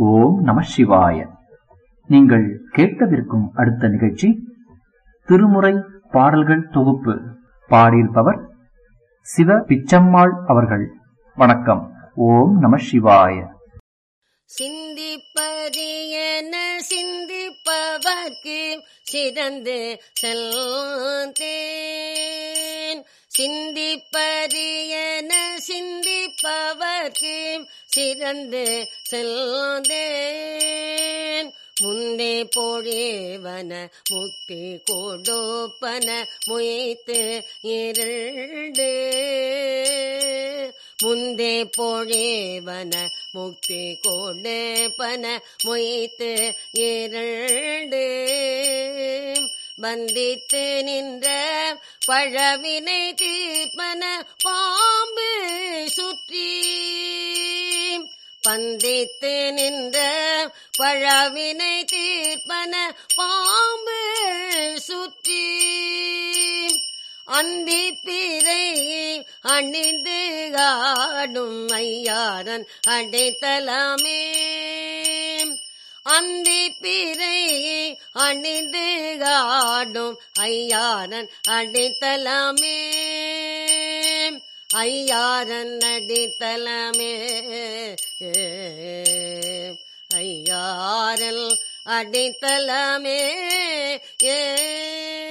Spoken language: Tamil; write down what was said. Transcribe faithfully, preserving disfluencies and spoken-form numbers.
ஓம் நம சிவாய. நீங்கள் கேட்கவிருக்கும் அடுத்த நிகழ்ச்சி திருமுறை பாடல்கள் தொகுப்பு. பாடியிருப்பவர் சிவ பிச்சம்மாள் அவர்கள். வணக்கம். ஓம் நம சிவாய. சிந்திப்பரியன சிந்திப்பவர்க்கு சிறந்து செல்தேன். சிந்திப்பரியன சிந்திப்பவர்க்கு சிறந்து செல்தேன். முந்தே பொழிவன முக்தி கொடுப்பன முயத்து இரண்டு. முந்தே பொழிவன முக்தி கொடுப்பன முயத்து இரண்டு. பந்தித்து நின்ற பழவினை தீர்ப்பன பாம்பு சுற்றி. பந்தித்து நின்ற பழவினை தீர்ப்பன பாம்பு சுற்றி. அந்தி பிறை அணிந்து ஆடும் ஐயாரன் அடைத்தலமே. அந்தி பிறை அணிந்து ஆடும் ஐயாரன் அடைத்தலமே. ஐயாரன் அடித்தலமே. ஐயாரல் அடித்தலமே. ஏ